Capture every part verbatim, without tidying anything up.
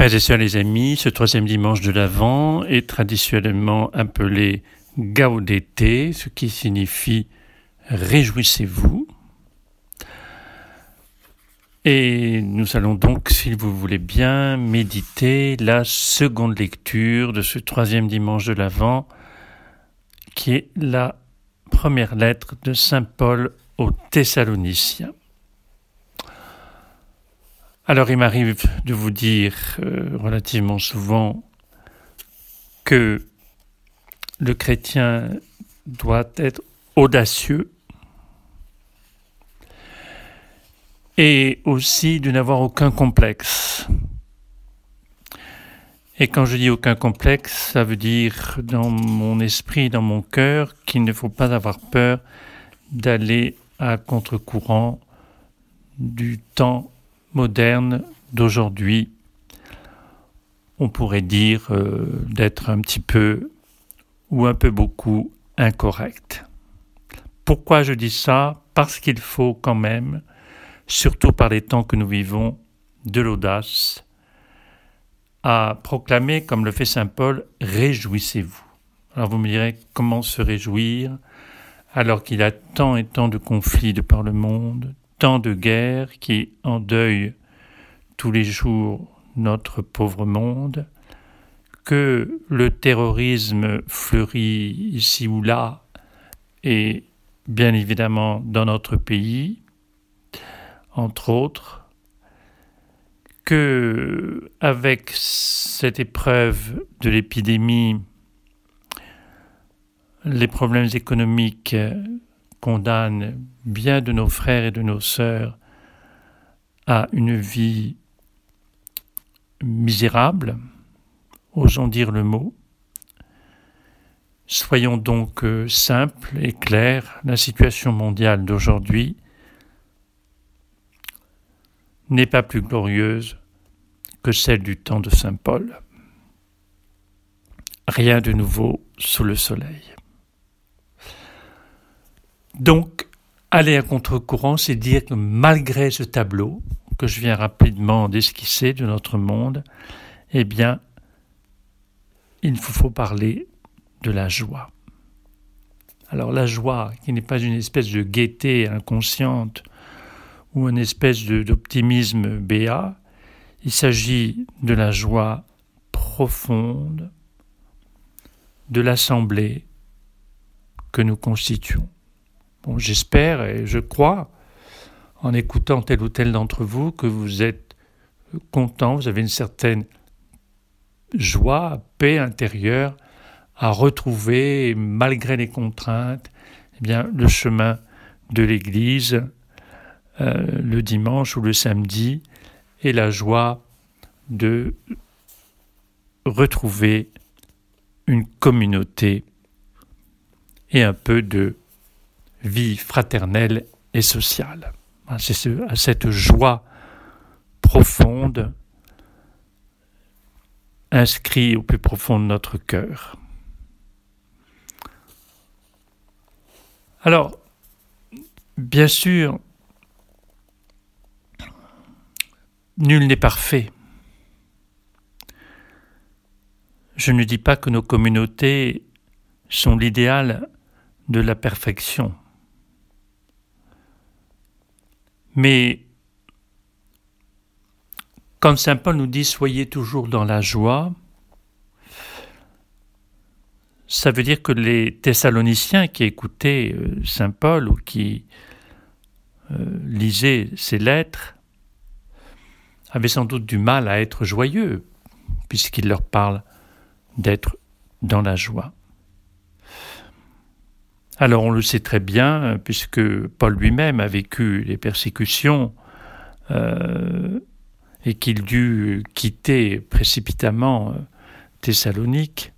Frères et sœurs, les amis, ce troisième dimanche de l'Avent est traditionnellement appelé Gaudete, ce qui signifie réjouissez-vous. Et nous allons donc, si vous voulez bien, méditer la seconde lecture de ce troisième dimanche de l'Avent, qui est la première lettre de saint Paul aux Thessaloniciens. Alors il m'arrive de vous dire euh, relativement souvent que le chrétien doit être audacieux et aussi de n'avoir aucun complexe. Et quand je dis aucun complexe, ça veut dire dans mon esprit, dans mon cœur, qu'il ne faut pas avoir peur d'aller à contre-courant du temps moderne d'aujourd'hui. On pourrait dire euh, d'être un petit peu ou un peu beaucoup incorrect. Pourquoi je dis ça ? Parce qu'il faut quand même, surtout par les temps que nous vivons, de l'audace à proclamer, comme le fait saint Paul, « Réjouissez-vous ». Alors vous me direz, comment se réjouir alors qu'il y a tant et tant de conflits de par le monde, tant de guerres qui endeuillent tous les jours notre pauvre monde, que le terrorisme fleurit ici ou là, et bien évidemment dans notre pays, entre autres, que avec cette épreuve de l'épidémie, les problèmes économiques condamnent bien de nos frères et de nos sœurs à une vie misérable, osons dire le mot. Soyons donc euh, simples et clairs, la situation mondiale d'aujourd'hui n'est pas plus glorieuse que celle du temps de saint Paul. Rien de nouveau sous le soleil. Donc, aller à contre-courant, c'est dire que malgré ce tableau que je viens rapidement d'esquisser de notre monde, eh bien, il faut parler de la joie. Alors la joie, qui n'est pas une espèce de gaieté inconsciente ou une espèce de, d'optimisme béat, il s'agit de la joie profonde de l'assemblée que nous constituons. Bon, j'espère et je crois, en écoutant tel ou tel d'entre vous, que vous êtes contents, vous avez une certaine joie, paix intérieure à retrouver, malgré les contraintes, eh bien, le chemin de l'Église euh, le dimanche ou le samedi, et la joie de retrouver une communauté et un peu de vie fraternelle et sociale. C'est ce, à cette joie profonde inscrite au plus profond de notre cœur. Alors, bien sûr, nul n'est parfait. Je ne dis pas que nos communautés sont l'idéal de la perfection. Mais quand saint Paul nous dit « soyez toujours dans la joie », ça veut dire que les Thessaloniciens qui écoutaient euh, saint Paul ou qui euh, lisaient ses lettres avaient sans doute du mal à être joyeux, puisqu'il leur parle d'être dans la joie. Alors on le sait très bien, puisque Paul lui-même a vécu les persécutions euh, et qu'il dut quitter précipitamment euh, Thessalonique.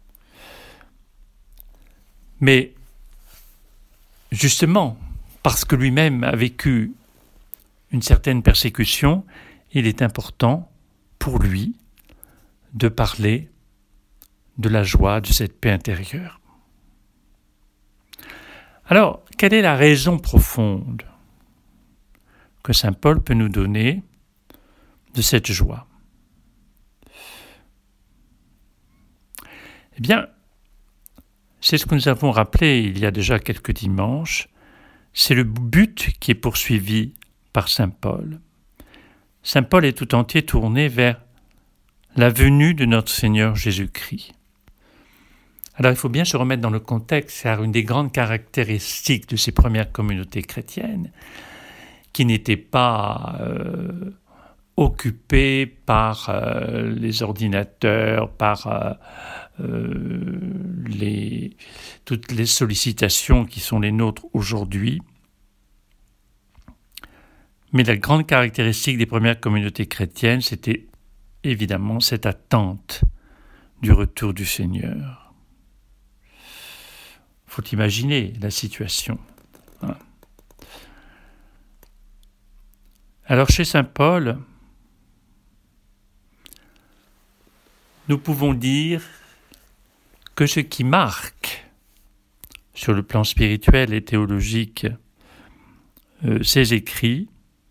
Mais justement, parce que lui-même a vécu une certaine persécution, il est important pour lui de parler de la joie, de cette paix intérieure. Alors, quelle est la raison profonde que saint Paul peut nous donner de cette joie ? Eh bien, c'est ce que nous avons rappelé il y a déjà quelques dimanches, c'est le but qui est poursuivi par saint Paul. Saint Paul est tout entier tourné vers la venue de notre Seigneur Jésus-Christ. Alors il faut bien se remettre dans le contexte, car une des grandes caractéristiques de ces premières communautés chrétiennes, qui n'étaient pas euh, occupées par euh, les ordinateurs, par euh, euh, les, toutes les sollicitations qui sont les nôtres aujourd'hui, mais la grande caractéristique des premières communautés chrétiennes, c'était évidemment cette attente du retour du Seigneur. Il faut imaginer la situation. Hein. Alors chez saint Paul, nous pouvons dire que ce qui marque, sur le plan spirituel et théologique, euh, ses écrits,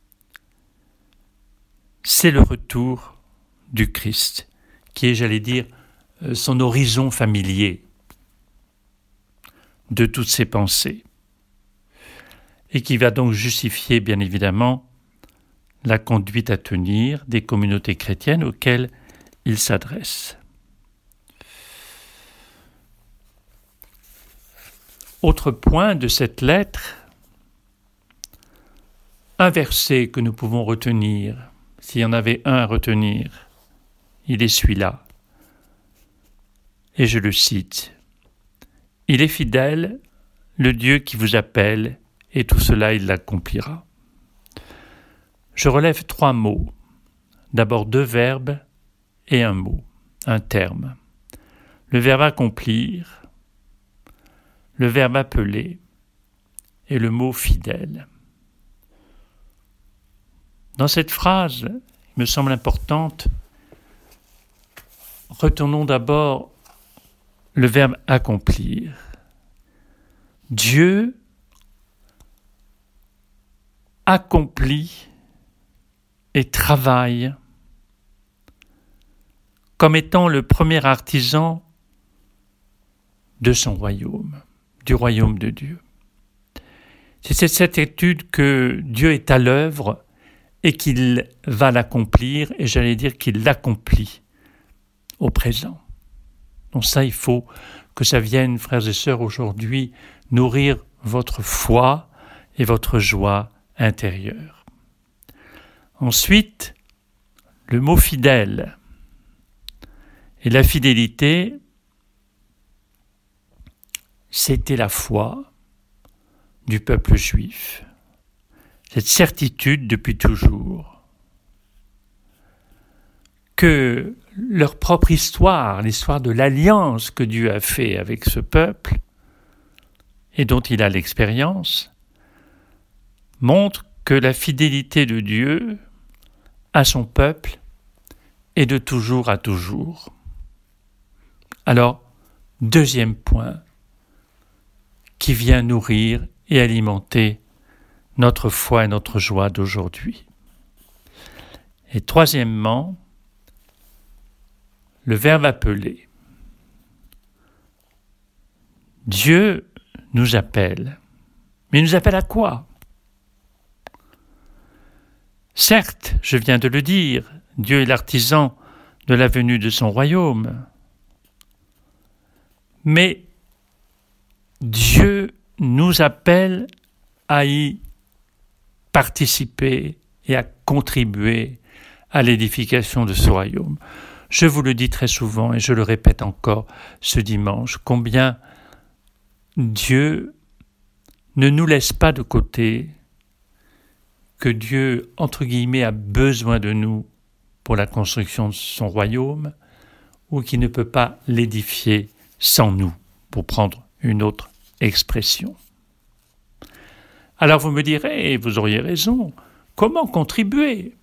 c'est le retour du Christ, qui est, j'allais dire, euh, son horizon familier de toutes ses pensées, et qui va donc justifier, bien évidemment, la conduite à tenir des communautés chrétiennes auxquelles il s'adresse. Autre point de cette lettre, un verset que nous pouvons retenir, s'il y en avait un à retenir, il est celui-là. Et je le cite. « Il est fidèle, le Dieu qui vous appelle, et tout cela il l'accomplira. » Je relève trois mots. D'abord deux verbes et un mot, un terme. Le verbe accomplir, le verbe appeler et le mot fidèle. Dans cette phrase, il me semble importante, retournons d'abord le verbe accomplir. Dieu accomplit et travaille comme étant le premier artisan de son royaume, du royaume de Dieu. C'est cette certitude que Dieu est à l'œuvre et qu'il va l'accomplir, et j'allais dire qu'il l'accomplit au présent. Donc ça, il faut que ça vienne, frères et sœurs, aujourd'hui, nourrir votre foi et votre joie intérieure. Ensuite, le mot fidèle. Et la fidélité, c'était la foi du peuple juif. Cette certitude depuis toujours que leur propre histoire, l'histoire de l'alliance que Dieu a fait avec ce peuple et dont il a l'expérience, montre que la fidélité de Dieu à son peuple est de toujours à toujours. Alors, deuxième point qui vient nourrir et alimenter notre foi et notre joie d'aujourd'hui. Et troisièmement, le verbe appeler. Dieu nous appelle. Mais il nous appelle à quoi ? Certes, je viens de le dire, Dieu est l'artisan de la venue de son royaume. Mais Dieu nous appelle à y participer et à contribuer à l'édification de ce royaume. Je vous le dis très souvent et je le répète encore ce dimanche, combien Dieu ne nous laisse pas de côté, que Dieu, entre guillemets, a besoin de nous pour la construction de son royaume, ou qu'il ne peut pas l'édifier sans nous, pour prendre une autre expression. Alors vous me direz, et vous auriez raison, comment contribuer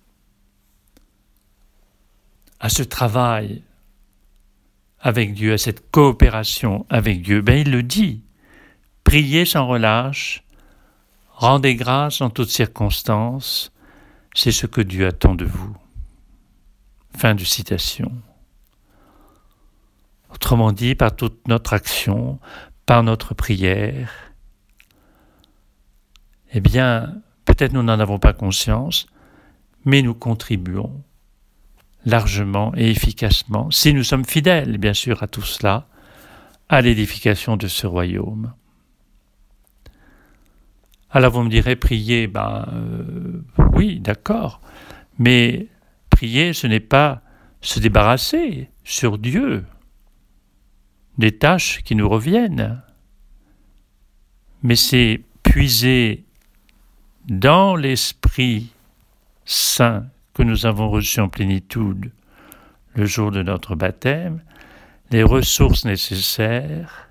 à ce travail avec Dieu, à cette coopération avec Dieu? Ben, il le dit, priez sans relâche, rendez grâce en toutes circonstances, c'est ce que Dieu attend de vous. Fin de citation. Autrement dit, par toute notre action, par notre prière, eh bien, peut-être nous n'en avons pas conscience, mais nous contribuons largement et efficacement, si nous sommes fidèles, bien sûr, à tout cela, à l'édification de ce royaume. Alors vous me direz, prier, ben euh, oui, d'accord, mais prier, ce n'est pas se débarrasser sur Dieu des tâches qui nous reviennent, mais c'est puiser dans l'Esprit Saint que nous avons reçu en plénitude le jour de notre baptême, les ressources nécessaires,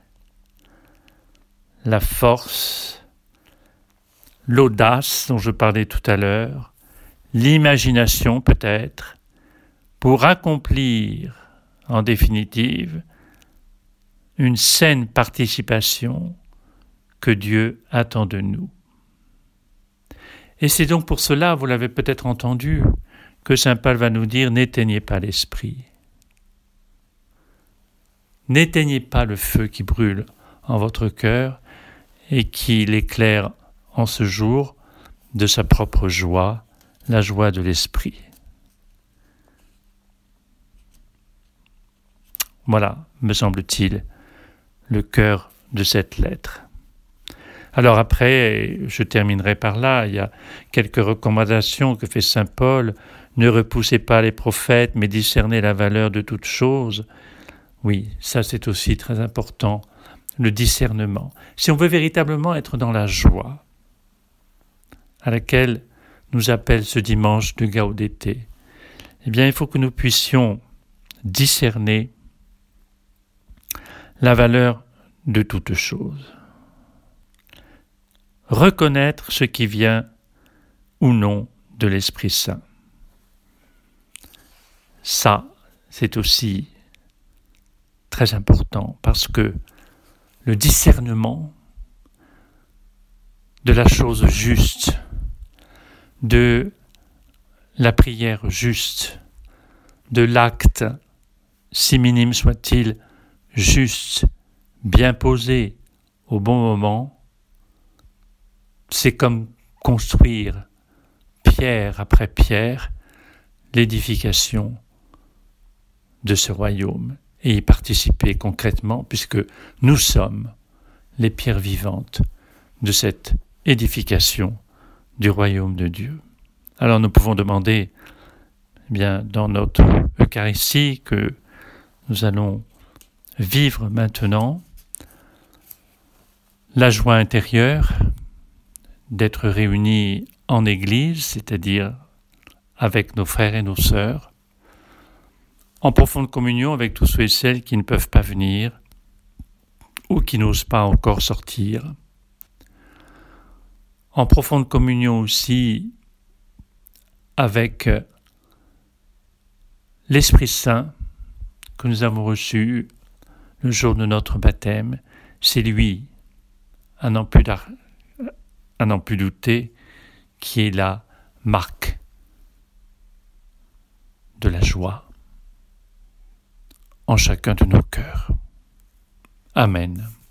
la force, l'audace dont je parlais tout à l'heure, l'imagination peut-être, pour accomplir en définitive une saine participation que Dieu attend de nous. Et c'est donc pour cela, vous l'avez peut-être entendu, que saint Paul va nous dire « N'éteignez pas l'esprit ». N'éteignez pas le feu qui brûle en votre cœur et qui l'éclaire en ce jour de sa propre joie, la joie de l'esprit. Voilà, me semble-t-il, le cœur de cette lettre. Alors après, je terminerai par là, il y a quelques recommandations que fait saint Paul. Ne repoussez pas les prophètes, mais discernez la valeur de toutes choses. Oui, ça c'est aussi très important, le discernement. Si on veut véritablement être dans la joie à laquelle nous appelle ce dimanche de Gaudete, eh bien il faut que nous puissions discerner la valeur de toutes choses. Reconnaître ce qui vient ou non de l'Esprit Saint. Ça, c'est aussi très important parce que le discernement de la chose juste, de la prière juste, de l'acte, si minime soit-il, juste, bien posé, au bon moment, c'est comme construire pierre après pierre l'édification de ce royaume et y participer concrètement puisque nous sommes les pierres vivantes de cette édification du royaume de Dieu. Alors nous pouvons demander eh bien, dans notre Eucharistie que nous allons vivre maintenant la joie intérieure d'être réunis en Église, c'est-à-dire avec nos frères et nos sœurs, en profonde communion avec tous ceux et celles qui ne peuvent pas venir ou qui n'osent pas encore sortir, en profonde communion aussi avec l'Esprit Saint que nous avons reçu le jour de notre baptême. C'est lui, à n'en plus, à n'en plus douter, qui est la marque de la joie en chacun de nos cœurs. Amen.